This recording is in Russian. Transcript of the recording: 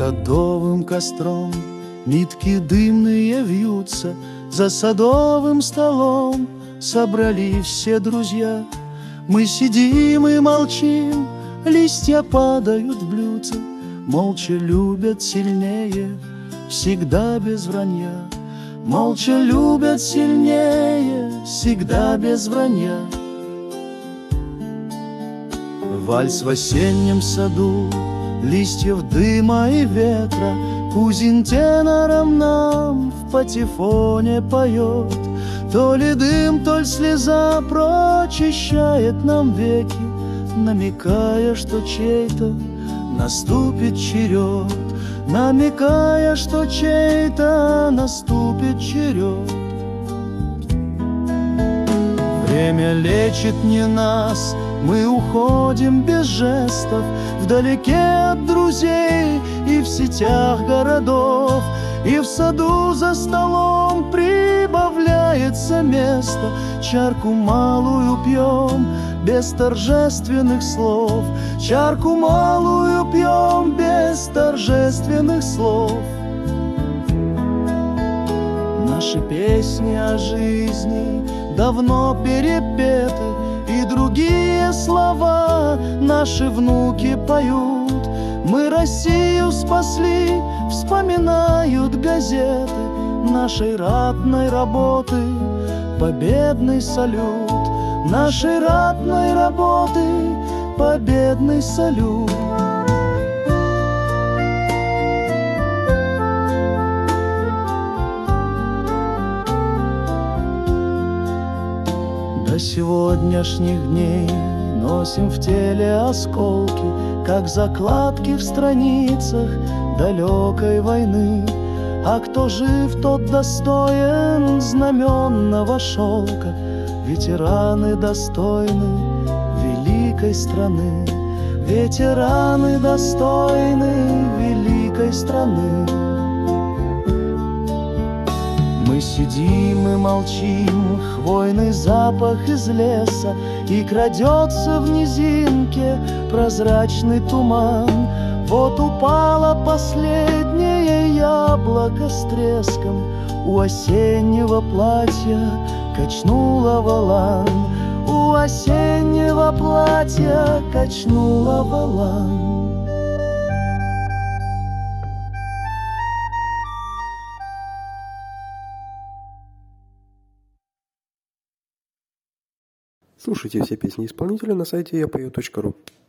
садовым костром нитки дымные вьются, за садовым столом собрались все друзья. Мы сидим и молчим, листья падают в блюдце, молча любят сильнее, всегда без вранья. Молча любят сильнее, всегда без вранья. Вальс в осеннем саду, листьев дыма и ветра, кузин тенором нам в патефоне поет. То ли дым, то ли слеза прочищает нам веки, намекая, что чей-то наступит черед, намекая, что чей-то наступит черед. Время лечит не нас, мы уходим без жестов, вдалеке от друзей и в сетях городов. И в саду за столом прибавляется место, чарку малую пьем без торжественных слов, чарку малую пьем без торжественных слов. Наши песни о жизни давно перепеты, и другие слова наши внуки поют. Мы Россию спасли, вспоминают газеты нашей ратной работы, победный салют. Нашей ратной работы, победный салют. До сегодняшних дней носим в теле осколки, как закладки в страницах далекой войны. А кто жив, тот достоин знаменного шелка. Ветераны достойны великой страны, ветераны достойны великой страны. Мы сидим и молчим, хвойный запах из леса, и крадется в низинке прозрачный туман. Вот упало последнее яблоко с треском, у осеннего платья качнула волан, у осеннего платья качнула волан. Слушайте все песни исполнителя на сайте yapою.ru.